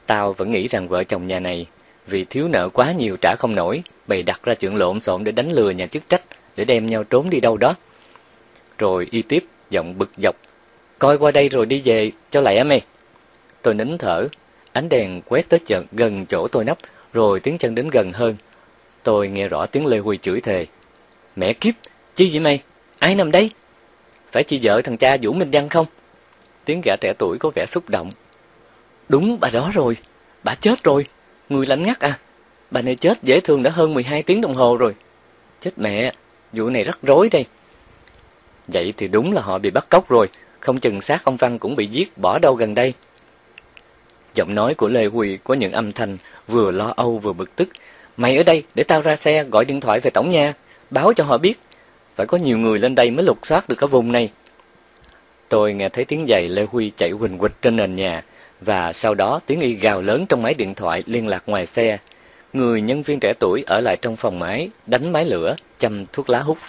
Tao vẫn nghĩ rằng vợ chồng nhà này vì thiếu nợ quá nhiều trả không nổi, bày đặt ra chuyện lộn xộn để đánh lừa nhà chức trách, để đem nhau trốn đi đâu đó. Rồi y tiếp, giọng bực dọc: "Coi qua đây rồi đi về cho lẹ mày." Tôi nín thở, ánh đèn quét tới gần chỗ tôi nấp, rồi tiếng chân đến gần hơn. Tôi nghe rõ tiếng Lê Huy chửi thề: "Mẹ kiếp, chi vậy mày? Ai nằm đây? Phải chị vợ thằng cha Vũ Minh Văn không?" Tiếng gã trẻ tuổi có vẻ xúc động: "Đúng bà đó rồi, bà chết rồi, người lạnh ngắt à. Bà này chết dễ thương đã hơn 12 tiếng đồng hồ rồi. Chết mẹ, vụ này rắc rối đây." Vậy thì đúng là họ bị bắt cóc rồi, không chừng xác ông Văn cũng bị giết bỏ đâu gần đây. Giọng nói của Lê Huy có những âm thanh vừa lo âu vừa bực tức: "Mày ở đây để tao ra xe gọi điện thoại về tổng nha, báo cho họ biết. Phải có nhiều người lên đây mới lục soát được cả vùng này." Tôi nghe thấy tiếng giày Lê Huy chạy huỳnh huỵch trên nền nhà, và sau đó tiếng y gào lớn trong máy điện thoại liên lạc ngoài xe. Người nhân viên trẻ tuổi ở lại trong phòng máy, đánh máy lửa, châm thuốc lá hút.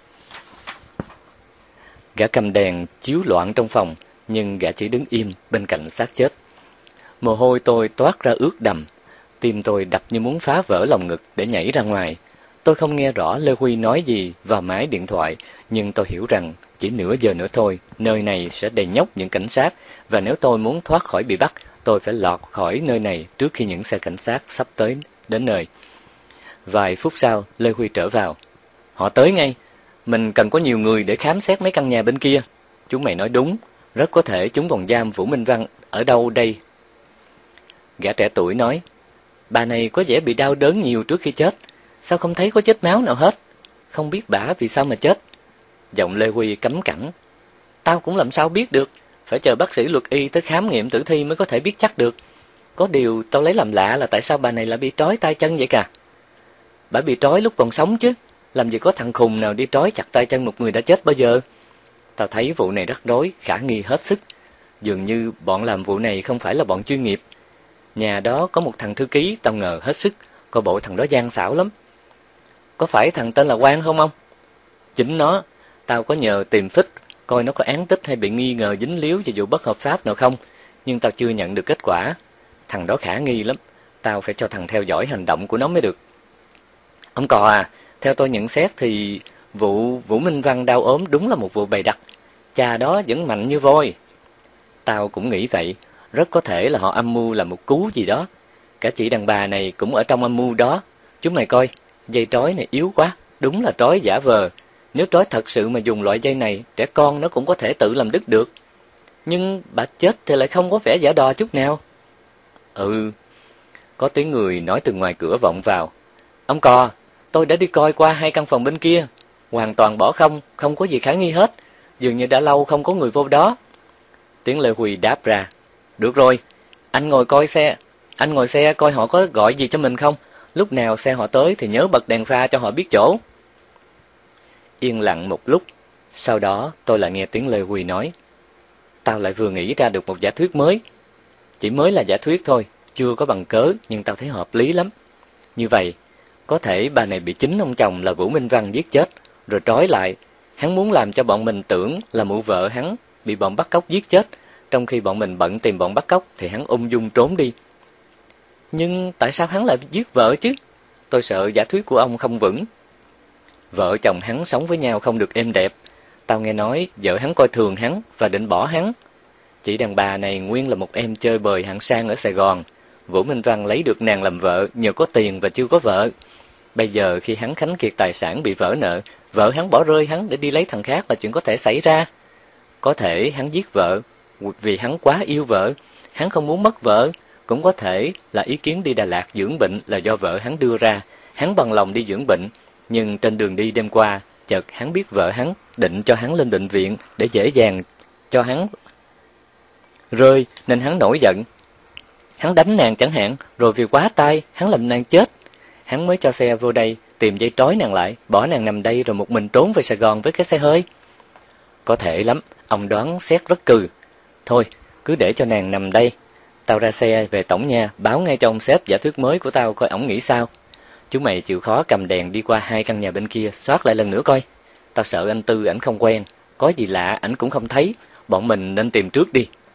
Gã cầm đèn chiếu loạn trong phòng, nhưng gã chỉ đứng im bên cạnh xác chết. Mồ hôi tôi toát ra ướt đầm, tim tôi đập như muốn phá vỡ lồng ngực để nhảy ra ngoài. Tôi không nghe rõ Lê Huy nói gì vào máy điện thoại, nhưng tôi hiểu rằng chỉ nửa giờ nữa thôi, nơi này sẽ đầy nhóc những cảnh sát, và nếu tôi muốn thoát khỏi bị bắt, tôi phải lọt khỏi nơi này trước khi những xe cảnh sát sắp tới đến nơi. Vài phút sau, Lê Huy trở vào. "Họ tới ngay. Mình cần có nhiều người để khám xét mấy căn nhà bên kia." "Chúng mày nói đúng, rất có thể chúng còn giam Vũ Minh Văn ở đâu đây." Gã trẻ tuổi nói: "Bà này có vẻ bị đau đớn nhiều trước khi chết. Sao không thấy có vết máu nào hết? Không biết bả vì sao mà chết." Giọng Lê Huy cấm cẳng: "Tao cũng làm sao biết được, phải chờ bác sĩ luật y tới khám nghiệm tử thi mới có thể biết chắc được. Có điều tao lấy làm lạ là tại sao bà này lại bị trói tay chân vậy cả? Bả bị trói lúc còn sống chứ, làm gì có thằng khùng nào đi trói chặt tay chân một người đã chết bao giờ. Tao thấy vụ này rắc rối, khả nghi hết sức. Dường như bọn làm vụ này không phải là bọn chuyên nghiệp. Nhà đó có một thằng thư ký, tao ngờ hết sức, coi bộ thằng đó gian xảo lắm." "Có phải thằng tên là Quang không ông?" "Chính nó. Tao có nhờ tìm phích, coi nó có án tích hay bị nghi ngờ dính líu vào vụ bất hợp pháp nào không, nhưng tao chưa nhận được kết quả. Thằng đó khả nghi lắm, tao phải cho thằng theo dõi hành động của nó mới được." "Ông Cò à, theo tôi nhận xét thì vụ Vũ Minh Văn đau ốm đúng là một vụ bày đặt. Cha đó vẫn mạnh như voi." "Tao cũng nghĩ vậy, rất có thể là họ âm mưu làm một cú gì đó. Cả chị đàn bà này cũng ở trong âm mưu đó. Chúng mày coi, dây trói này yếu quá, đúng là trói giả vờ. Nếu trói thật sự mà dùng loại dây này, trẻ con nó cũng có thể tự làm đứt được. Nhưng bà chết thì lại không có vẻ giả đò chút nào." "Ừ." Có tiếng người nói từ ngoài cửa vọng vào: "Ông Cò, tôi đã đi coi qua 2 căn phòng bên kia, hoàn toàn bỏ không, không có gì khả nghi hết. Dường như đã lâu không có người vô đó." Tiếng Lê Huy đáp ra: "Được rồi, anh ngồi xe coi họ có gọi gì cho mình không. Lúc nào xe họ tới thì nhớ bật đèn pha cho họ biết chỗ." Yên lặng một lúc, sau đó tôi lại nghe tiếng Lê Huy nói: "Tao lại vừa nghĩ ra được một giả thuyết mới. Chỉ mới là giả thuyết thôi, chưa có bằng cớ, nhưng tao thấy hợp lý lắm. Như vậy, có thể bà này bị chính ông chồng là Vũ Minh Văn giết chết, rồi trói lại. Hắn muốn làm cho bọn mình tưởng là mụ vợ hắn bị bọn bắt cóc giết chết, trong khi bọn mình bận tìm bọn bắt cóc thì hắn ung dung trốn đi. Nhưng tại sao hắn lại giết vợ chứ? Tôi sợ giả thuyết của ông không vững. Vợ chồng hắn sống với nhau không được êm đẹp. Tao nghe nói vợ hắn coi thường hắn và định bỏ hắn. Chị đàn bà này nguyên là một em chơi bời hạng sang ở Sài Gòn. Vũ Minh Văn lấy được nàng làm vợ nhờ có tiền và chưa có vợ. Bây giờ khi hắn khánh kiệt tài sản bị vỡ nợ, vợ hắn bỏ rơi hắn để đi lấy thằng khác là chuyện có thể xảy ra. Có thể hắn giết vợ vì hắn quá yêu vợ, hắn không muốn mất vợ. Cũng có thể là ý kiến đi Đà Lạt dưỡng bệnh là do vợ hắn đưa ra. Hắn bằng lòng đi dưỡng bệnh, nhưng trên đường đi đêm qua, chợt hắn biết vợ hắn định cho hắn lên bệnh viện để dễ dàng cho hắn rơi, nên hắn nổi giận. Hắn đánh nàng chẳng hạn, rồi vì quá tay, hắn làm nàng chết. Hắn mới cho xe vô đây, tìm dây trói nàng lại, bỏ nàng nằm đây rồi một mình trốn về Sài Gòn với cái xe hơi. Có thể lắm, ông đoán xét rất cừ. Thôi, cứ để cho nàng nằm đây. Tao ra xe về tổng nha, báo ngay cho ông sếp giả thuyết mới của tao coi ổng nghĩ sao. Chúng mày chịu khó cầm đèn đi qua 2 căn nhà bên kia, soát lại lần nữa coi. Tao sợ anh Tư ảnh không quen, có gì lạ ảnh cũng không thấy. Bọn mình nên tìm trước đi,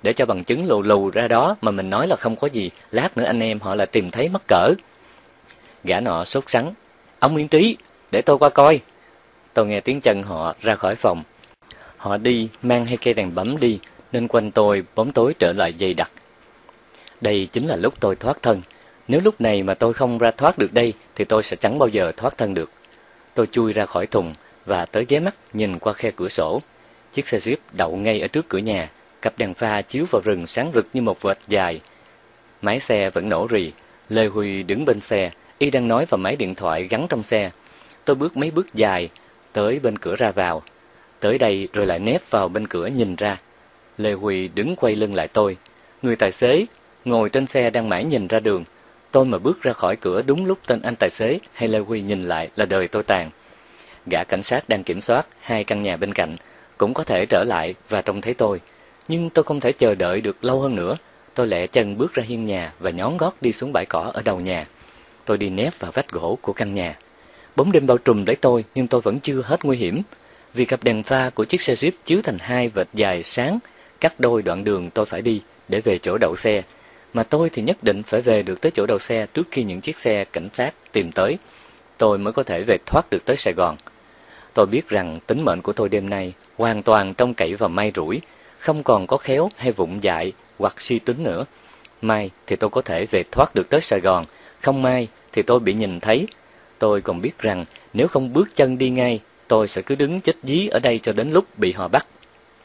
để cho bằng chứng lù lù ra đó mà mình nói là không có gì, lát nữa anh em họ lại tìm thấy mắc cỡ. Gã nọ sốt sắng: Ông Nguyên Trí, để tôi qua coi. Tôi nghe tiếng chân họ ra khỏi phòng. Họ đi mang hai cây đèn bấm đi, nên quanh tôi bóng tối trở lại dày đặc. Đây chính là lúc tôi thoát thân. Nếu lúc này mà tôi không ra thoát được đây thì tôi sẽ chẳng bao giờ thoát thân được. Tôi chui ra khỏi thùng và tới ghé mắt nhìn qua khe cửa sổ. Chiếc xe Jeep đậu ngay ở trước cửa nhà, cặp đèn pha chiếu vào rừng sáng rực như một vệt dài. Máy xe vẫn nổ rì. Lê Huy đứng bên xe, y đang nói vào máy điện thoại gắn trong xe. Tôi bước mấy bước dài tới bên cửa ra vào, tới đây rồi lại nép vào bên cửa nhìn ra. Lê Huy đứng quay lưng lại tôi. Người tài xế ngồi trên xe đang mãi nhìn ra đường. Tôi mà bước ra khỏi cửa đúng lúc tên anh tài xế hay Lê Huy nhìn lại là đời tôi tàn. Gã cảnh sát đang kiểm soát hai căn nhà bên cạnh cũng có thể trở lại và trông thấy tôi. Nhưng tôi không thể chờ đợi được lâu hơn nữa. Tôi lẹ chân bước ra hiên nhà và nhón gót đi xuống bãi cỏ ở đầu nhà. Tôi đi nép vào vách gỗ của căn nhà. Bóng đêm bao trùm lấy tôi, nhưng tôi vẫn chưa hết nguy hiểm. Vì cặp đèn pha của chiếc xe Jeep chiếu thành hai vệt dài sáng, cắt đôi đoạn đường tôi phải đi để về chỗ đậu xe. Mà tôi thì nhất định phải về được tới chỗ đậu xe trước khi những chiếc xe cảnh sát tìm tới. Tôi mới có thể về thoát được tới Sài Gòn. Tôi biết rằng tính mệnh của tôi đêm nay hoàn toàn trông cậy vào may rủi, không còn có khéo hay vụng dại hoặc suy tính nữa. May thì tôi có thể về thoát được tới Sài Gòn, không may thì tôi bị nhìn thấy. Tôi còn biết rằng nếu không bước chân đi ngay, tôi sẽ cứ đứng chết dí ở đây cho đến lúc bị họ bắt.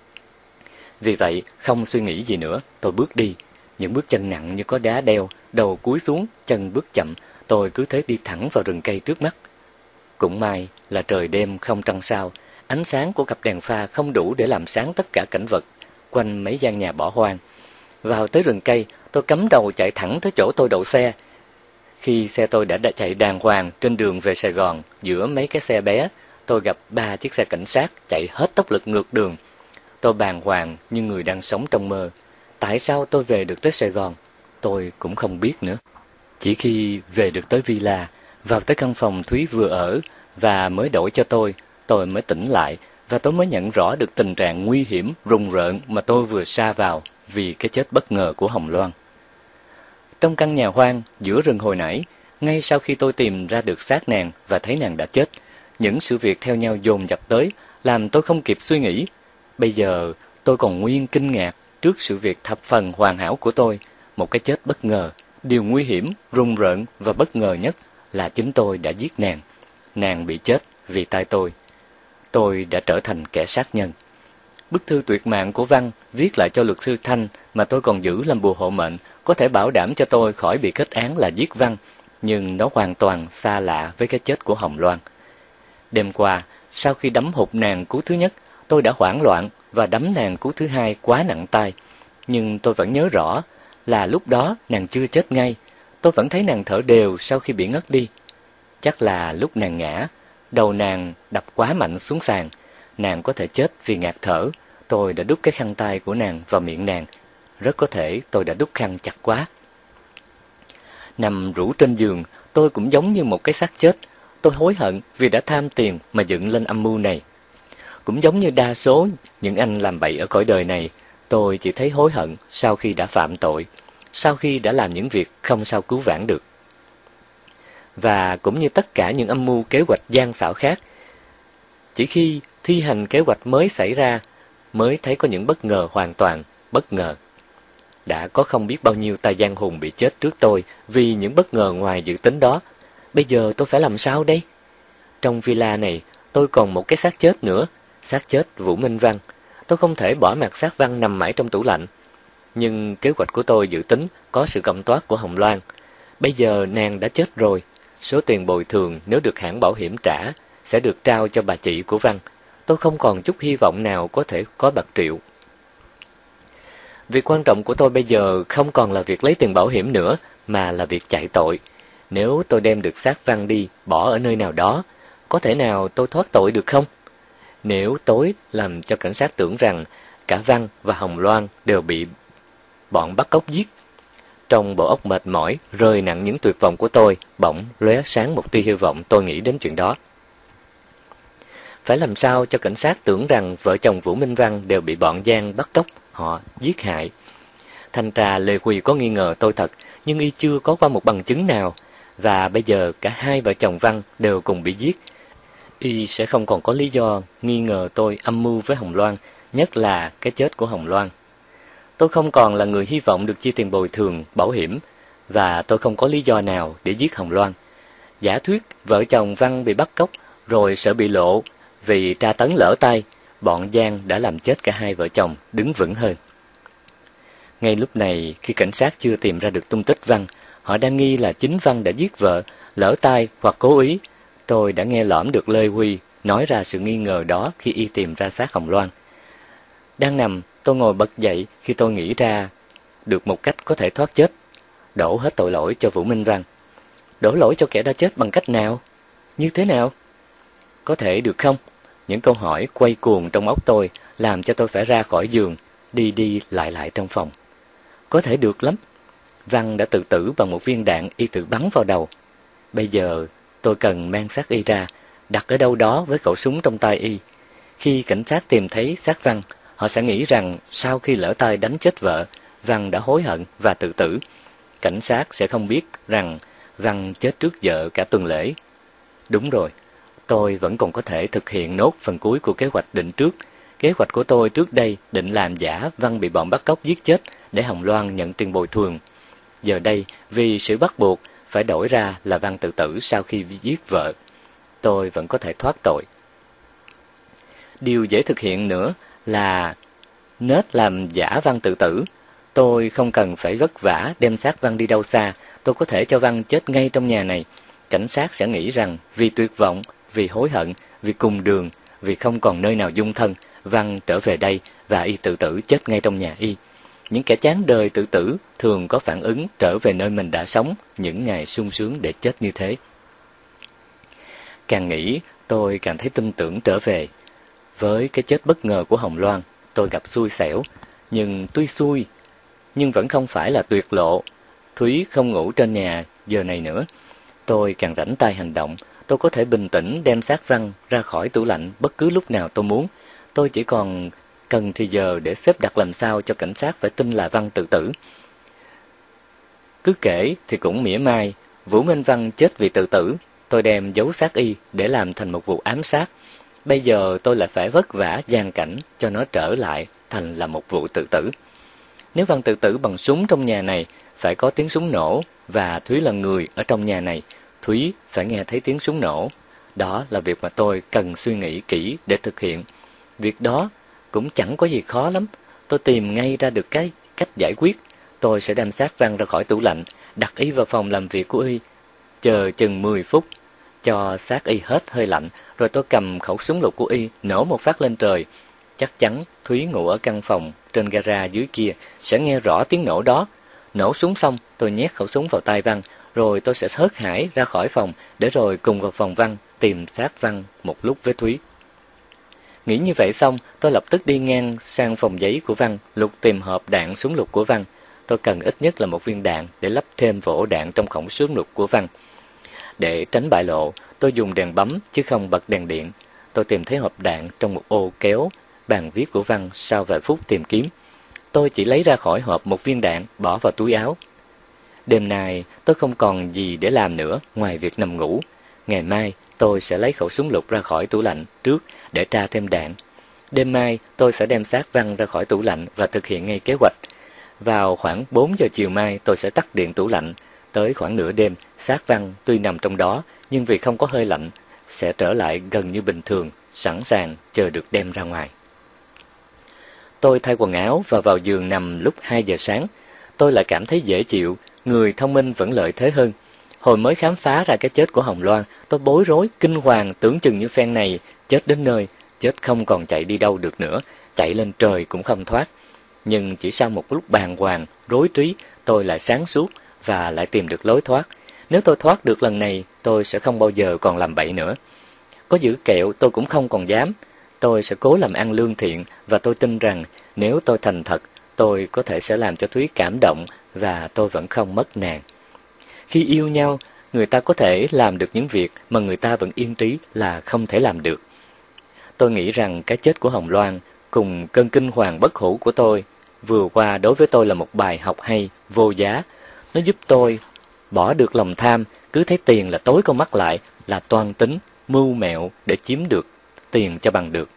Vì vậy, không suy nghĩ gì nữa, tôi bước đi. Những bước chân nặng như có đá đeo, đầu cúi xuống, chân bước chậm, tôi cứ thế đi thẳng vào rừng cây trước mắt. Cũng may là trời đêm không trăng sao, ánh sáng của cặp đèn pha không đủ để làm sáng tất cả cảnh vật quanh mấy gian nhà bỏ hoang. Vào tới rừng cây, tôi cắm đầu chạy thẳng tới chỗ tôi đậu xe. Khi xe tôi đã chạy đàng hoàng trên đường về Sài Gòn, giữa mấy cái xe bé, tôi gặp 3 chiếc xe cảnh sát chạy hết tốc lực ngược đường. Tôi bàng hoàng như người đang sống trong mơ. Tại sao tôi về được tới Sài Gòn? Tôi cũng không biết nữa. Chỉ khi về được tới villa, vào tới căn phòng Thúy vừa ở và mới đổi cho tôi mới tỉnh lại và tôi mới nhận rõ được tình trạng nguy hiểm, rùng rợn mà tôi vừa sa vào vì cái chết bất ngờ của Hồng Loan. Trong căn nhà hoang giữa rừng hồi nãy, ngay sau khi tôi tìm ra được xác nàng và thấy nàng đã chết, những sự việc theo nhau dồn dập tới, làm tôi không kịp suy nghĩ. Bây giờ tôi còn nguyên kinh ngạc trước sự việc thập phần hoàn hảo của tôi, một cái chết bất ngờ. Điều nguy hiểm, rùng rợn và bất ngờ nhất là chính tôi đã giết nàng. Nàng bị chết vì tay tôi. Tôi đã trở thành kẻ sát nhân. Bức thư tuyệt mạng của Văn viết lại cho luật sư Thanh mà tôi còn giữ làm bùa hộ mệnh có thể bảo đảm cho tôi khỏi bị kết án là giết Văn, nhưng nó hoàn toàn xa lạ với cái chết của Hồng Loan. Đêm qua, sau khi đấm hụt nàng cú thứ nhất, tôi đã hoảng loạn và đấm nàng cú thứ hai quá nặng tay. Nhưng tôi vẫn nhớ rõ là lúc đó nàng chưa chết ngay. Tôi vẫn thấy nàng thở đều sau khi bị ngất đi. Chắc là lúc nàng ngã, đầu nàng đập quá mạnh xuống sàn. Nàng có thể chết vì ngạt thở. Tôi đã đút cái khăn tay của nàng vào miệng nàng. Rất có thể tôi đã đút khăn chặt quá. Nằm rũ trên giường, tôi cũng giống như một cái xác chết. Tôi hối hận vì đã tham tiền mà dựng lên âm mưu này. Cũng giống như đa số những anh làm bậy ở cõi đời này, tôi chỉ thấy hối hận sau khi đã phạm tội, sau khi đã làm những việc không sao cứu vãn được. Và cũng như tất cả những âm mưu kế hoạch gian xảo khác, chỉ khi thi hành kế hoạch mới xảy ra mới thấy có những bất ngờ hoàn toàn bất ngờ. Đã có không biết bao nhiêu tay gian hùng bị chết trước tôi vì những bất ngờ ngoài dự tính đó. Bây giờ tôi phải làm sao đây? Trong villa này tôi còn một cái xác chết nữa, xác chết Vũ Minh Văn. Tôi không thể bỏ mặc xác Văn nằm mãi trong tủ lạnh. Nhưng kế hoạch của tôi dự tính có sự cộng tác của Hồng Loan. Bây giờ nàng đã chết rồi, số tiền bồi thường nếu được hãng bảo hiểm trả sẽ được trao cho bà chị của Văn. Tôi không còn chút hy vọng nào có thể có bạc triệu. Việc quan trọng của tôi bây giờ không còn là việc lấy tiền bảo hiểm nữa, mà là việc chạy tội. Nếu tôi đem được xác Văn đi, bỏ ở nơi nào đó, có thể nào tôi thoát tội được không? Nếu tối làm cho cảnh sát tưởng rằng cả Văn và Hồng Loan đều bị bọn bắt cóc giết, trong bộ óc mệt mỏi, rơi nặng những tuyệt vọng của tôi, bỗng lóe sáng một tia hy vọng. Tôi nghĩ đến chuyện đó. Phải làm sao cho cảnh sát tưởng rằng vợ chồng Vũ Minh Văn đều bị bọn gian bắt cóc, họ giết hại. Thanh tra Lê Huy có nghi ngờ tôi thật, nhưng y chưa có qua một bằng chứng nào. Và bây giờ cả hai vợ chồng Văn đều cùng bị giết. Y sẽ không còn có lý do nghi ngờ tôi âm mưu với Hồng Loan, nhất là cái chết của Hồng Loan. Tôi không còn là người hy vọng được chia tiền bồi thường, bảo hiểm, và tôi không có lý do nào để giết Hồng Loan. Giả thuyết vợ chồng Văn bị bắt cóc rồi sợ bị lộ vì tra tấn lỡ tay, bọn Giang đã làm chết cả hai vợ chồng đứng vững hơn. Ngay lúc này, khi cảnh sát chưa tìm ra được tung tích Văn, họ đang nghi là chính Văn đã giết vợ, lỡ tay hoặc cố ý. Tôi đã nghe lỏm được Lê Huy nói ra sự nghi ngờ đó khi y tìm ra xác Hồng Loan. Đang nằm, tôi ngồi bật dậy khi tôi nghĩ ra được một cách có thể thoát chết, đổ hết tội lỗi cho Vũ Minh Văn. Đổ lỗi cho kẻ đã chết bằng cách nào? Như thế nào? Có thể được không? Những câu hỏi quay cuồng trong óc tôi làm cho tôi phải ra khỏi giường, đi đi lại trong phòng. Có thể được lắm. Văn đã tự tử bằng một viên đạn y tự bắn vào đầu. Bây giờ tôi cần mang xác y ra, đặt ở đâu đó với khẩu súng trong tay y. Khi cảnh sát tìm thấy xác Văn, họ sẽ nghĩ rằng sau khi lỡ tay đánh chết vợ, Văn đã hối hận và tự tử. Cảnh sát sẽ không biết rằng Văn chết trước vợ cả tuần lễ. Đúng rồi, tôi vẫn còn có thể thực hiện nốt phần cuối của kế hoạch định trước. Kế hoạch của tôi trước đây định làm giả Văn bị bọn bắt cóc giết chết để Hồng Loan nhận tiền bồi thường. Giờ đây, vì sự bắt buộc, phải đổi ra là Văn tự tử sau khi giết vợ. Tôi vẫn có thể thoát tội. Điều dễ thực hiện nữa là nết làm giả Văn tự tử. Tôi không cần phải vất vả đem xác Văn đi đâu xa. Tôi có thể cho Văn chết ngay trong nhà này. Cảnh sát sẽ nghĩ rằng vì tuyệt vọng, vì hối hận, vì cùng đường, vì không còn nơi nào dung thân, Văn trở về đây và y tự tử chết ngay trong nhà y. Những kẻ chán đời tự tử thường có phản ứng trở về nơi mình đã sống những ngày sung sướng để chết như thế. Càng nghĩ, tôi càng thấy tin tưởng trở về. Với cái chết bất ngờ của Hồng Loan, tôi gặp xui xẻo, nhưng tuy xui, nhưng vẫn không phải là tuyệt lộ. Thúy không ngủ trên nhà giờ này nữa. Tôi càng rảnh tay hành động, tôi có thể bình tĩnh đem xác Văn ra khỏi tủ lạnh bất cứ lúc nào tôi muốn. Tôi chỉ còn cần thì giờ để xếp đặt làm sao cho cảnh sát phải tin là Văn tự tử. Cứ kể thì cũng mỉa mai, Vũ Minh Văn chết vì tự tử, tôi đem giấu xác y để làm thành một vụ ám sát. Bây giờ tôi lại phải vất vả gian cảnh cho nó trở lại thành là một vụ tự tử. Nếu Văn tự tử bằng súng trong nhà này, phải có tiếng súng nổ, và Thúy là người ở trong nhà này, Thúy phải nghe thấy tiếng súng nổ. Đó là việc mà tôi cần suy nghĩ kỹ để thực hiện. Việc đó cũng chẳng có gì khó lắm. Tôi tìm ngay ra được cái cách giải quyết. Tôi sẽ đem xác Văn ra khỏi tủ lạnh, đặt y vào phòng làm việc của y, chờ chừng 10 phút, cho xác y hết hơi lạnh, rồi tôi cầm khẩu súng lục của y, nổ một phát lên trời. Chắc chắn Thúy ngủ ở căn phòng trên gara dưới kia sẽ nghe rõ tiếng nổ đó. Nổ súng xong, tôi nhét khẩu súng vào tay Văn, rồi tôi sẽ hớt hải ra khỏi phòng, để rồi cùng vào phòng Văn tìm xác Văn một lúc với Thúy. Nghĩ như vậy xong, tôi lập tức đi ngang sang phòng giấy của Văn, lục tìm hộp đạn súng lục của Văn. Tôi cần ít nhất là một viên đạn để lắp thêm vào ổ đạn trong khẩu súng lục của Văn. Để tránh bại lộ, tôi dùng đèn bấm chứ không bật đèn điện. Tôi tìm thấy hộp đạn trong một ô kéo bàn viết của Văn sau vài phút tìm kiếm. Tôi chỉ lấy ra khỏi hộp một viên đạn, bỏ vào túi áo. Đêm nay tôi không còn gì để làm nữa ngoài việc nằm ngủ. Ngày mai tôi sẽ lấy khẩu súng lục ra khỏi tủ lạnh trước để tra thêm đạn. Đêm mai tôi sẽ đem xác Văn ra khỏi tủ lạnh và thực hiện ngay kế hoạch. Vào khoảng 4 giờ chiều mai tôi sẽ tắt điện tủ lạnh. Tới khoảng nửa đêm, xác Văn tuy nằm trong đó nhưng vì không có hơi lạnh sẽ trở lại gần như bình thường, sẵn sàng chờ được đem ra ngoài. Tôi thay quần áo và vào giường nằm lúc 2 giờ sáng. Tôi lại cảm thấy dễ chịu, người thông minh vẫn lợi thế hơn. Hồi mới khám phá ra cái chết của Hồng Loan, tôi bối rối, kinh hoàng, tưởng chừng như phen này chết đến nơi, chết không còn chạy đi đâu được nữa, chạy lên trời cũng không thoát. Nhưng chỉ sau một lúc bàng hoàng, rối trí, tôi lại sáng suốt và lại tìm được lối thoát. Nếu tôi thoát được lần này, tôi sẽ không bao giờ còn làm bậy nữa. Có giữ kẹo tôi cũng không còn dám. Tôi sẽ cố làm ăn lương thiện và tôi tin rằng nếu tôi thành thật, tôi có thể sẽ làm cho Thúy cảm động và tôi vẫn không mất nàng. Khi yêu nhau, người ta có thể làm được những việc mà người ta vẫn yên trí là không thể làm được. Tôi nghĩ rằng cái chết của Hồng Loan cùng cơn kinh hoàng bất hủ của tôi vừa qua đối với tôi là một bài học hay, vô giá. Nó giúp tôi bỏ được lòng tham, cứ thấy tiền là tối con mắt lại, là toan tính, mưu mẹo để chiếm được tiền cho bằng được.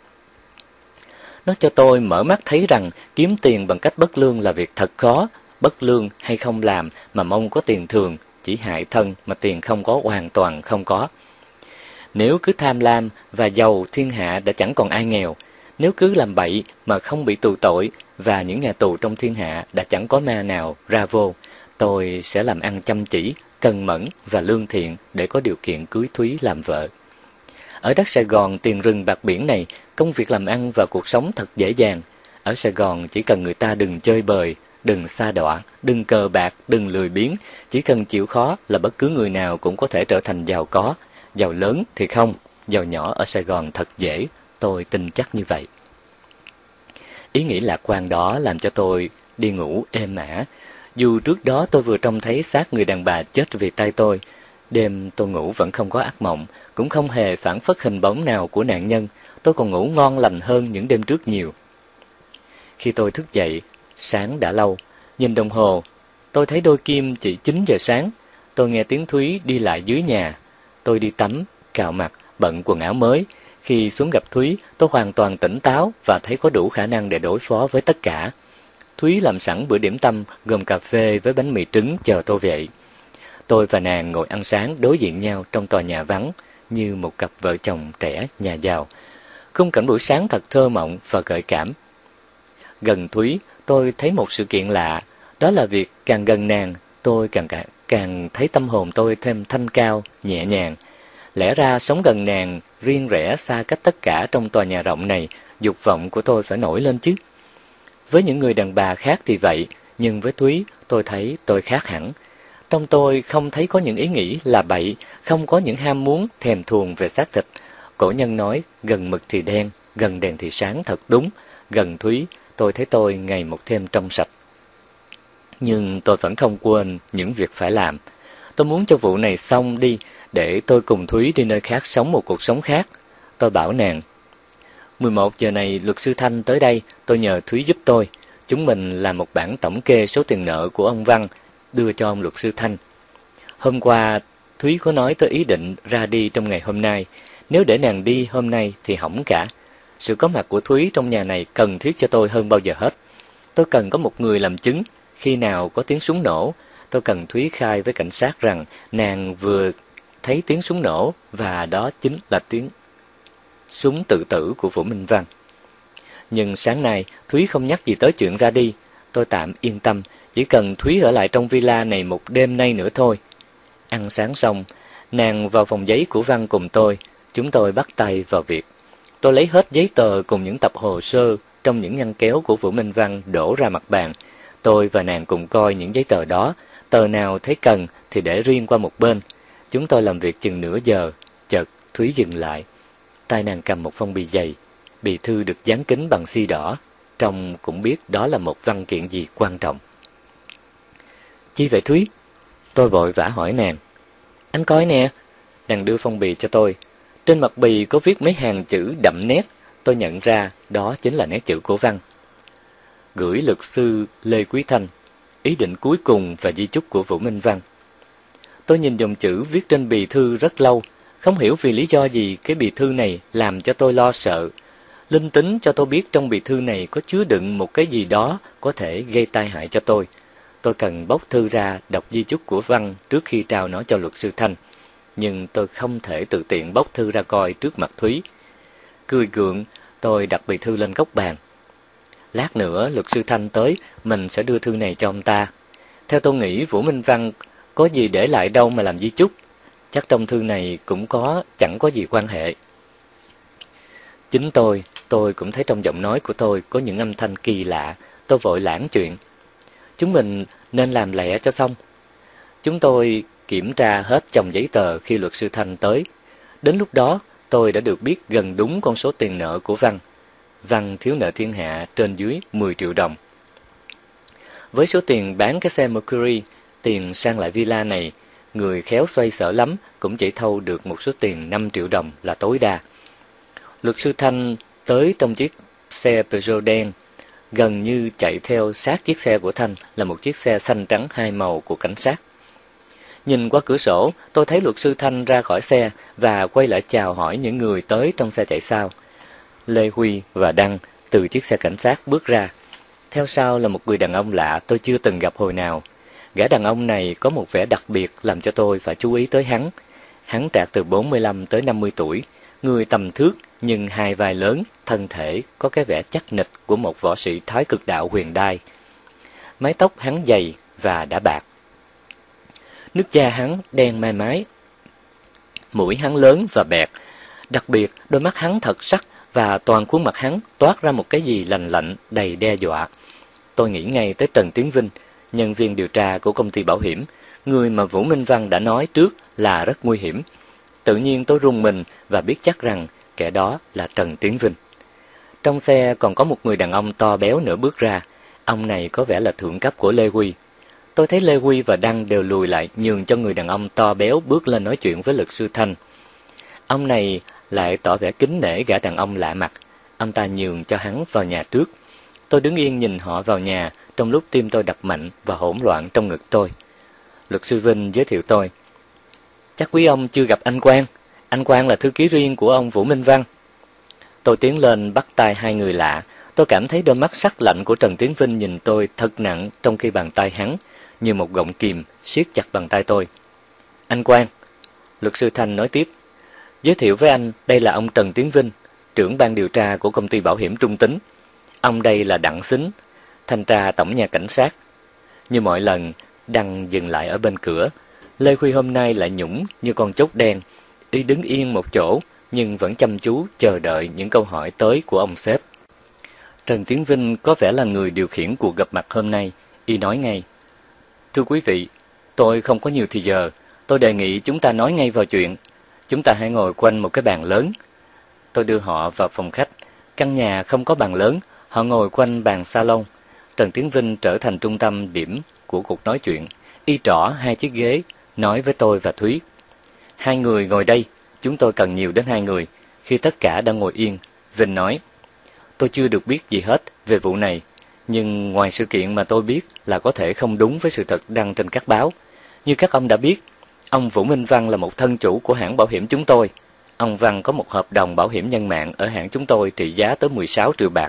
Nó cho tôi mở mắt thấy rằng kiếm tiền bằng cách bất lương là việc thật khó. Bất lương hay không làm mà mong có tiền thường, chỉ hại thân mà tiền không có, hoàn toàn không có. Nếu cứ tham lam và giàu, thiên hạ đã chẳng còn ai nghèo. Nếu cứ làm bậy mà không bị tù tội, và những nhà tù trong thiên hạ đã chẳng có ma nào ra vô, tôi sẽ làm ăn chăm chỉ, cần mẫn và lương thiện để có điều kiện cưới Thúy làm vợ. Ở đất Sài Gòn tiền rừng bạc biển này, công việc làm ăn và cuộc sống thật dễ dàng. Ở Sài Gòn chỉ cần người ta đừng chơi bời, đừng sa đọa, đừng cờ bạc, đừng lười biếng, chỉ cần chịu khó là bất cứ người nào cũng có thể trở thành giàu có. Giàu lớn thì không, giàu nhỏ ở Sài Gòn thật dễ, tôi tin chắc như vậy. Ý nghĩ lạc quan đó làm cho tôi đi ngủ êm ả. Dù trước đó tôi vừa trông thấy xác người đàn bà chết vì tay tôi, đêm tôi ngủ vẫn không có ác mộng, cũng không hề phảng phất hình bóng nào của nạn nhân. Tôi còn ngủ ngon lành hơn những đêm trước nhiều. Khi tôi thức dậy, sáng đã lâu. Nhìn đồng hồ, tôi thấy đôi kim chỉ 9 giờ sáng. Tôi nghe tiếng Thúy đi lại dưới nhà. Tôi đi tắm, cạo mặt, bận quần áo mới. Khi xuống gặp Thúy, tôi hoàn toàn tỉnh táo và thấy có đủ khả năng để đối phó với tất cả. Thúy làm sẵn bữa điểm tâm gồm cà phê với bánh mì trứng chờ tôi dậy. Tôi và nàng ngồi ăn sáng đối diện nhau trong tòa nhà vắng như một cặp vợ chồng trẻ nhà giàu. Khung cảnh buổi sáng thật thơ mộng và gợi cảm. Gần Thúy, tôi thấy một sự kiện lạ, đó là việc càng gần nàng, tôi càng thấy tâm hồn tôi thêm thanh cao, nhẹ nhàng. Lẽ ra sống gần nàng, riêng rẽ xa cách tất cả trong tòa nhà rộng này, dục vọng của tôi phải nổi lên chứ. Với những người đàn bà khác thì vậy, nhưng với Thúy, tôi thấy tôi khác hẳn. Trong tôi không thấy có những ý nghĩ là bậy, không có những ham muốn thèm thuồng về xác thịt. Cổ nhân nói, gần mực thì đen, gần đèn thì sáng, thật đúng. Gần Thúy, tôi thấy tôi ngày một thêm trong sạch. Nhưng tôi vẫn không quên những việc phải làm. Tôi muốn cho vụ này xong đi, để tôi cùng Thúy đi nơi khác sống một cuộc sống khác. Tôi bảo nàng, 11 giờ này luật sư Thanh tới đây, tôi nhờ Thúy giúp tôi. Chúng mình làm một bản tổng kê số tiền nợ của ông Văn, đưa cho ông luật sư Thanh. Hôm qua, Thúy có nói tới ý định ra đi trong ngày hôm nay. Nếu để nàng đi hôm nay thì hỏng cả. Sự có mặt của Thúy trong nhà này cần thiết cho tôi hơn bao giờ hết. Tôi cần có một người làm chứng. Khi nào có tiếng súng nổ, tôi cần Thúy khai với cảnh sát rằng nàng vừa thấy tiếng súng nổ và đó chính là tiếng súng tự tử của Vũ Minh Văn. Nhưng sáng nay, Thúy không nhắc gì tới chuyện ra đi. Tôi tạm yên tâm, chỉ cần Thúy ở lại trong villa này một đêm nay nữa thôi. Ăn sáng xong, nàng vào phòng giấy của Văn cùng tôi. Chúng tôi bắt tay vào việc. Tôi lấy hết giấy tờ cùng những tập hồ sơ trong những ngăn kéo của Vũ Minh Văn đổ ra mặt bàn. Tôi và nàng cùng coi những giấy tờ đó. Tờ nào thấy cần thì để riêng qua một bên. Chúng tôi làm việc chừng nửa giờ. Chợt Thúy dừng lại. Tay nàng cầm một phong bì dày. Bì thư được dán kín bằng xi đỏ. Trông cũng biết đó là một văn kiện gì quan trọng. Chi vậy Thúy? Tôi vội vã hỏi nàng. Anh coi nè. Nàng đưa phong bì cho tôi. Trên mặt bì có viết mấy hàng chữ đậm nét. Tôi nhận ra đó chính là nét chữ của Văn. Gửi luật sư Lê Quý Thanh. Ý định cuối cùng và di chúc của Vũ Minh Văn. Tôi nhìn dòng chữ viết trên bì thư rất lâu. Không hiểu vì lý do gì cái bì thư này làm cho tôi lo sợ. Linh tính cho tôi biết trong bì thư này có chứa đựng một cái gì đó có thể gây tai hại cho tôi. Tôi cần bóc thư ra đọc di chúc của Văn trước khi trao nó cho luật sư Thanh. Nhưng tôi không thể tự tiện bóc thư ra coi trước mặt Thúy. Cười gượng, tôi đặt bì thư lên góc bàn. Lát nữa luật sư Thanh tới, mình sẽ đưa thư này cho ông ta. Theo tôi nghĩ Vũ Minh Văn có gì để lại đâu mà làm di chúc. Chắc trong thư này cũng chẳng có gì quan hệ. Chính tôi cũng thấy trong giọng nói của tôi có những âm thanh kỳ lạ. Tôi vội lãng chuyện. Chúng mình nên làm lẹ cho xong. Chúng tôi kiểm tra hết chồng giấy tờ khi luật sư Thanh tới. Đến lúc đó tôi đã được biết gần đúng con số tiền nợ của Văn. Văn thiếu nợ thiên hạ trên dưới 10 triệu đồng. Với số tiền bán cái xe Mercury, tiền sang lại villa này, người khéo xoay sở lắm cũng chỉ thâu được một số tiền 5 triệu đồng là tối đa. Luật sư Thanh tới trong chiếc xe Peugeot đen, gần như chạy theo sát chiếc xe của Thanh là một chiếc xe xanh trắng hai màu của cảnh sát. Nhìn qua cửa sổ, tôi thấy luật sư Thanh ra khỏi xe và quay lại chào hỏi những người tới trong xe chạy sau. Lê Huy và Đăng từ chiếc xe cảnh sát bước ra. Theo sau là một người đàn ông lạ tôi chưa từng gặp hồi nào. Gã đàn ông này có một vẻ đặc biệt làm cho tôi phải chú ý tới hắn. Hắn trạc từ 45 tới 50 tuổi, người tầm thước nhưng hai vai lớn, thân thể có cái vẻ chắc nịch của một võ sĩ Thái Cực Đạo huyền đai. Mái tóc hắn dày và đã bạc. Nước da hắn đen mai mái. Mũi hắn lớn và bẹt. Đặc biệt, đôi mắt hắn thật sắc và toàn khuôn mặt hắn toát ra một cái gì lành lạnh, đầy đe dọa. Tôi nghĩ ngay tới Trần Tiến Vinh, nhân viên điều tra của công ty bảo hiểm, người mà Vũ Minh Văn đã nói trước là rất nguy hiểm. Tự nhiên tôi rùng mình và biết chắc rằng kẻ đó là Trần Tiến Vinh. Trong xe còn có một người đàn ông to béo nữa bước ra. Ông này có vẻ là thượng cấp của Lê Huy. Tôi thấy Lê Huy và Đăng đều lùi lại nhường cho người đàn ông to béo bước lên nói chuyện với luật sư Thanh. Ông này lại tỏ vẻ kính nể gã đàn ông lạ mặt. Ông ta nhường cho hắn vào nhà trước. Tôi đứng yên nhìn họ vào nhà, trong lúc tim tôi đập mạnh và hỗn loạn trong ngực tôi. Luật sư Vinh giới thiệu tôi. Chắc quý ông chưa gặp anh Quang. Anh Quang là thư ký riêng của ông Vũ Minh Văn. Tôi tiến lên bắt tay hai người lạ. Tôi cảm thấy đôi mắt sắc lạnh của Trần Tiến Vinh nhìn tôi thật nặng, trong khi bàn tay hắn như một gọng kìm siết chặt bàn tay tôi. Anh Quang, luật sư Thanh nói tiếp, giới thiệu với anh, đây là ông Trần Tiến Vinh, trưởng ban điều tra của công ty bảo hiểm Trung Tín. Ông đây là Đặng Xính, thanh tra tổng nhà cảnh sát. Như mọi lần, Đăng dừng lại ở bên cửa. Lê Huy hôm nay lại nhũng như con chốt đen, y đứng yên một chỗ nhưng vẫn chăm chú chờ đợi những câu hỏi tới của ông sếp. Trần Tiến Vinh có vẻ là người điều khiển cuộc gặp mặt hôm nay. Y nói ngay, thưa quý vị, tôi không có nhiều thì giờ. Tôi đề nghị chúng ta nói ngay vào chuyện. Chúng ta hãy ngồi quanh một cái bàn lớn. Tôi đưa họ vào phòng khách. Căn nhà không có bàn lớn. Họ ngồi quanh bàn salon. Trần Tiến Vinh trở thành trung tâm điểm của cuộc nói chuyện. Y trỏ hai chiếc ghế, nói với tôi và Thúy. Hai người ngồi đây, chúng tôi cần nhiều đến hai người. Khi tất cả đã ngồi yên, Vinh nói, tôi chưa được biết gì hết về vụ này. Nhưng ngoài sự kiện mà tôi biết là có thể không đúng với sự thật đăng trên các báo. Như các ông đã biết, ông Vũ Minh Văn là một thân chủ của hãng bảo hiểm chúng tôi. Ông Văn có một hợp đồng bảo hiểm nhân mạng ở hãng chúng tôi trị giá tới 16 triệu bạc.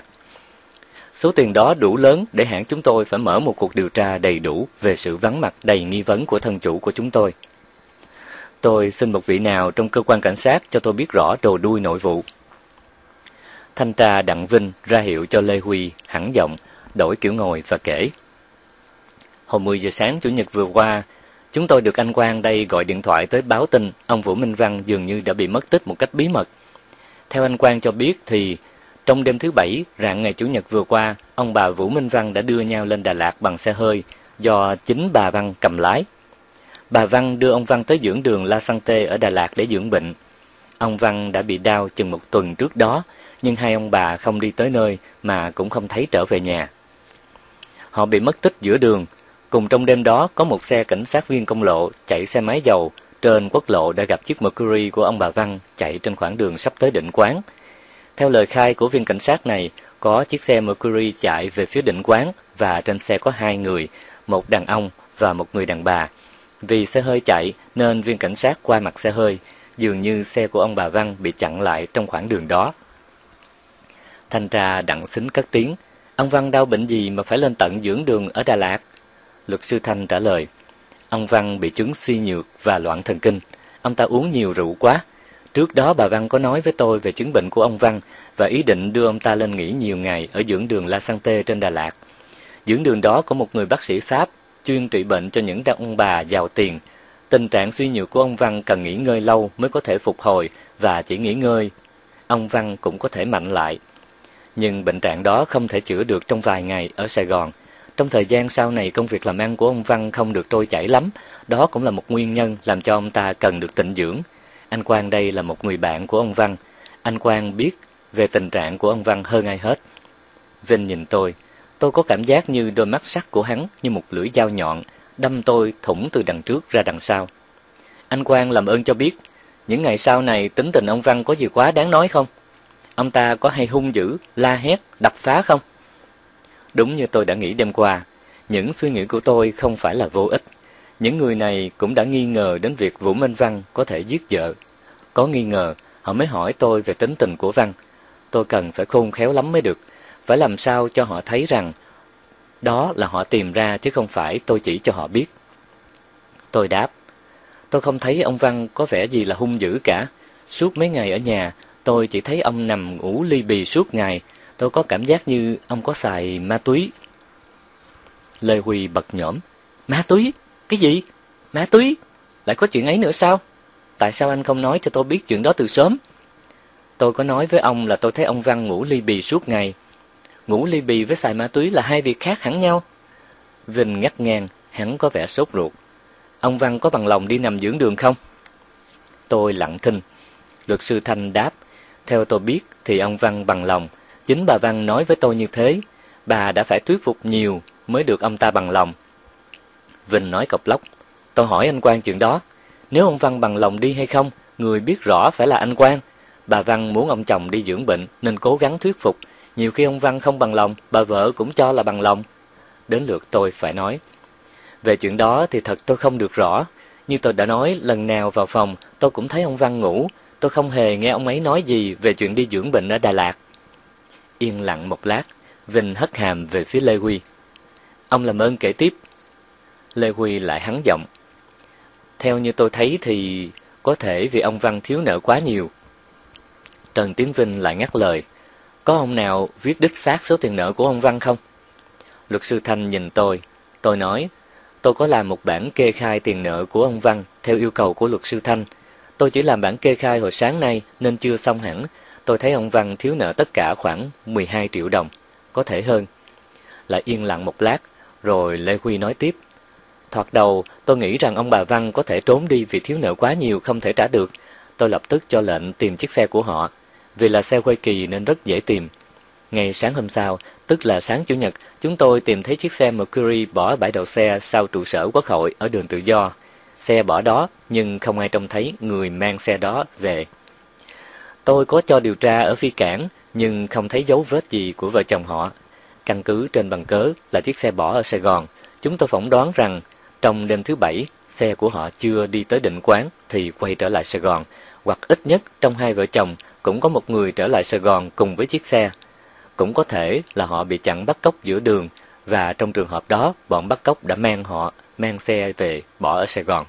Số tiền đó đủ lớn để hãng chúng tôi phải mở một cuộc điều tra đầy đủ về sự vắng mặt đầy nghi vấn của thân chủ của chúng tôi. Tôi xin một vị nào trong cơ quan cảnh sát cho tôi biết rõ đầu đuôi nội vụ. Thanh tra Đặng Vinh ra hiệu cho Lê Huy hẳn giọng, đổi kiểu ngồi và kể. Hồi 10 giờ sáng Chủ nhật vừa qua, chúng tôi được anh Quang đây gọi điện thoại tới báo tin ông Vũ Minh Văn dường như đã bị mất tích một cách bí mật. Theo anh Quang cho biết thì trong đêm thứ Bảy, rạng ngày Chủ nhật vừa qua, ông bà Vũ Minh Văn đã đưa nhau lên Đà Lạt bằng xe hơi do chính bà Văn cầm lái. Bà Văn đưa ông Văn tới dưỡng đường La Santé ở Đà Lạt để dưỡng bệnh. Ông Văn đã bị đau chừng một tuần trước đó, nhưng hai ông bà không đi tới nơi mà cũng không thấy trở về nhà. Họ bị mất tích giữa đường. Cùng trong đêm đó có một xe cảnh sát viên công lộ chạy xe máy dầu trên quốc lộ đã gặp chiếc Mercury của ông bà Văn chạy trên khoảng đường sắp tới Định Quán. Theo lời khai của viên cảnh sát này, có chiếc xe Mercury chạy về phía Định Quán và trên xe có hai người, một đàn ông và một người đàn bà. Vì xe hơi chạy nên viên cảnh sát qua mặt xe hơi, dường như xe của ông bà Văn bị chặn lại trong khoảng đường đó. Thanh tra Đặng Xính cất tiếng, ông Văn đau bệnh gì mà phải lên tận dưỡng đường ở Đà Lạt? Luật sư Thanh trả lời, ông Văn bị chứng suy nhược và loạn thần kinh. Ông ta uống nhiều rượu quá. Trước đó bà Văn có nói với tôi về chứng bệnh của ông Văn và ý định đưa ông ta lên nghỉ nhiều ngày ở dưỡng đường La Santé trên Đà Lạt. Dưỡng đường đó có một người bác sĩ Pháp chuyên trị bệnh cho những đàn ông bà giàu tiền. Tình trạng suy nhược của ông Văn cần nghỉ ngơi lâu mới có thể phục hồi, và chỉ nghỉ ngơi, ông Văn cũng có thể mạnh lại. Nhưng bệnh trạng đó không thể chữa được trong vài ngày ở Sài Gòn. Trong thời gian sau này công việc làm ăn của ông Văn không được trôi chảy lắm, đó cũng là một nguyên nhân làm cho ông ta cần được tịnh dưỡng. Anh Quang đây là một người bạn của ông Văn. Anh Quang biết về tình trạng của ông Văn hơn ai hết. Vinh nhìn tôi có cảm giác như đôi mắt sắc của hắn như một lưỡi dao nhọn, đâm tôi thủng từ đằng trước ra đằng sau. Anh Quang làm ơn cho biết, những ngày sau này tính tình ông Văn có gì quá đáng nói không? Ông ta có hay hung dữ, la hét, đập phá không? Đúng như tôi đã nghĩ đêm qua, những suy nghĩ của tôi không phải là vô ích. Những người này cũng đã nghi ngờ đến việc Vũ Minh Văn có thể giết vợ. Có nghi ngờ, họ mới hỏi tôi về tính tình của Văn. Tôi cần phải khôn khéo lắm mới được, phải làm sao cho họ thấy rằng đó là họ tìm ra chứ không phải tôi chỉ cho họ biết. Tôi đáp, tôi không thấy ông Văn có vẻ gì là hung dữ cả. Suốt mấy ngày ở nhà, tôi chỉ thấy ông nằm ngủ li bì suốt ngày. Tôi có cảm giác như ông có xài ma túy. Lê Huy bật nhổm. Ma túy? Cái gì? Ma túy? Lại có chuyện ấy nữa sao? Tại sao anh không nói cho tôi biết chuyện đó từ sớm? Tôi có nói với ông là tôi thấy ông Văn ngủ li bì suốt ngày. Ngủ li bì với xài ma túy là hai việc khác hẳn nhau. Vinh ngắt ngang, hắn có vẻ sốt ruột. Ông Văn có bằng lòng đi nằm dưỡng đường không? Tôi lặng thinh. Luật sư Thanh đáp, theo tôi biết thì ông Văn bằng lòng. Chính bà Văn nói với tôi như thế. Bà đã phải thuyết phục nhiều mới được ông ta bằng lòng. Vinh nói cộc lốc, tôi hỏi anh Quang chuyện đó. Nếu ông Văn bằng lòng đi hay không, người biết rõ phải là anh Quang. Bà Văn muốn ông chồng đi dưỡng bệnh nên cố gắng thuyết phục. Nhiều khi ông Văn không bằng lòng, bà vợ cũng cho là bằng lòng. Đến lượt tôi phải nói. Về chuyện đó thì thật tôi không được rõ. Như tôi đã nói, lần nào vào phòng tôi cũng thấy ông Văn ngủ. Tôi không hề nghe ông ấy nói gì về chuyện đi dưỡng bệnh ở Đà Lạt. Yên lặng một lát, Vinh hất hàm về phía Lê Huy. Ông làm ơn kể tiếp. Lê Huy lại hắng giọng. Theo như tôi thấy thì có thể vì ông Văn thiếu nợ quá nhiều. Trần Tiến Vinh lại ngắt lời. Có ông nào viết đích xác số tiền nợ của ông Văn không? Luật sư Thanh nhìn tôi nói, tôi có làm một bản kê khai tiền nợ của ông Văn theo yêu cầu của luật sư Thanh. Tôi chỉ làm bản kê khai hồi sáng nay nên chưa xong hẳn. Tôi thấy ông Văn thiếu nợ tất cả khoảng 12 triệu đồng, có thể hơn. Lại yên lặng một lát, rồi Lê Huy nói tiếp. Thoạt đầu, tôi nghĩ rằng ông bà Văn có thể trốn đi vì thiếu nợ quá nhiều không thể trả được. Tôi lập tức cho lệnh tìm chiếc xe của họ. Vì là xe quay kỳ nên rất dễ tìm. Ngày sáng hôm sau, tức là sáng Chủ nhật, chúng tôi tìm thấy chiếc xe Mercury bỏ ở bãi đậu xe sau trụ sở Quốc hội ở đường Tự Do. Xe bỏ đó, nhưng không ai trông thấy người mang xe đó về. Tôi có cho điều tra ở phi cảng, nhưng không thấy dấu vết gì của vợ chồng họ. Căn cứ trên bằng cớ là chiếc xe bỏ ở Sài Gòn, chúng tôi phỏng đoán rằng trong đêm thứ Bảy, xe của họ chưa đi tới Định Quán thì quay trở lại Sài Gòn, hoặc ít nhất trong hai vợ chồng cũng có một người trở lại Sài Gòn cùng với chiếc xe. Cũng có thể là họ bị chặn bắt cóc giữa đường, và trong trường hợp đó, bọn bắt cóc đã mang xe về bỏ ở Sài Gòn.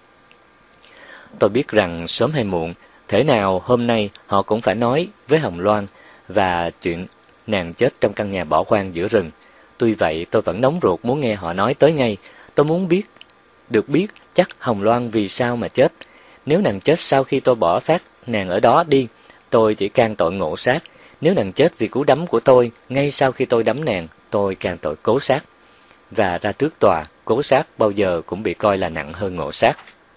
Tôi biết rằng sớm hay muộn, thể nào hôm nay họ cũng phải nói với Hồng Loan và chuyện nàng chết trong căn nhà bỏ hoang giữa rừng. Tuy vậy tôi vẫn nóng ruột muốn nghe họ nói tới ngay. Tôi muốn được biết chắc Hồng Loan vì sao mà chết. Nếu nàng chết sau khi tôi bỏ xác nàng ở đó đi, tôi chỉ can tội ngộ sát. Nếu nàng chết vì cú đấm của tôi ngay sau khi tôi đấm nàng, tôi can tội cố sát. Và ra trước tòa, cố sát bao giờ cũng bị coi là nặng hơn ngộ sát.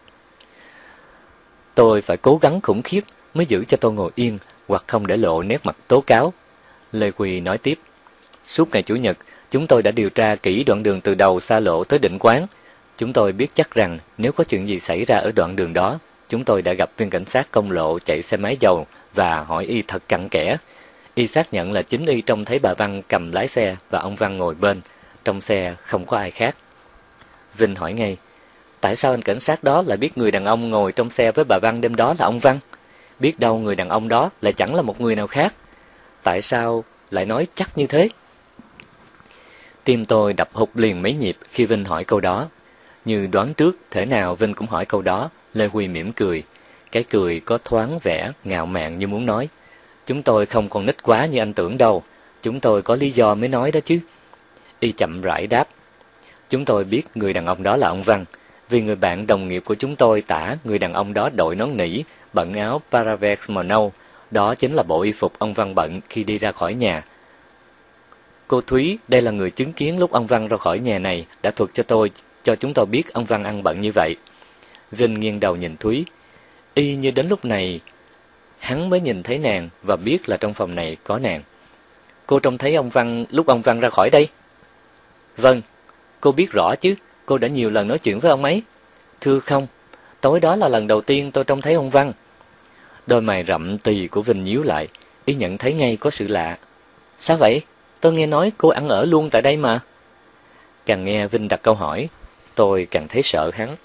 Tôi phải cố gắng khủng khiếp mới giữ cho tôi ngồi yên hoặc không để lộ nét mặt tố cáo. Lê Huy nói tiếp. Suốt ngày Chủ nhật, chúng tôi đã điều tra kỹ đoạn đường từ đầu xa lộ tới Định Quán. Chúng tôi biết chắc rằng nếu có chuyện gì xảy ra ở đoạn đường đó, chúng tôi đã gặp viên cảnh sát công lộ chạy xe máy dầu và hỏi y thật cặn kẽ. Y xác nhận là chính y trông thấy bà Văn cầm lái xe và ông Văn ngồi bên. Trong xe không có ai khác. Vinh hỏi ngay, tại sao anh cảnh sát đó lại biết người đàn ông ngồi trong xe với bà Văn đêm đó là ông Văn? Biết đâu người đàn ông đó lại chẳng là một người nào khác. Tại sao lại nói chắc như thế? Tim tôi đập hụt liền mấy nhịp khi Vinh hỏi câu đó. Như đoán trước, thể nào Vinh cũng hỏi câu đó. Lê Huy mỉm cười. Cái cười có thoáng vẻ ngạo mạn như muốn nói, chúng tôi không còn nít quá như anh tưởng đâu. Chúng tôi có lý do mới nói đó chứ. Y chậm rãi đáp. Chúng tôi biết người đàn ông đó là ông Văn. Vì người bạn đồng nghiệp của chúng tôi tả người đàn ông đó đội nón nỉ, bận áo paravex màu nâu. Đó chính là bộ y phục ông Văn bận khi đi ra khỏi nhà. Cô Thúy, đây là người chứng kiến lúc ông Văn ra khỏi nhà này, đã thuật cho chúng tôi biết ông Văn ăn bận như vậy. Vinh nghiêng đầu nhìn Thúy. Y như đến lúc này, hắn mới nhìn thấy nàng và biết là trong phòng này có nàng. Cô trông thấy ông Văn lúc ông Văn ra khỏi đây? Vâng, cô biết rõ chứ, cô đã nhiều lần nói chuyện với ông ấy. Thưa không, tối đó là lần đầu tiên tôi trông thấy ông Văn. Đôi mày rậm tì của Vinh nhíu lại, ý nhận thấy ngay có sự lạ. Sao vậy? Tôi nghe nói cô ăn ở luôn tại đây mà. Càng nghe Vinh đặt câu hỏi, tôi càng thấy sợ hắn.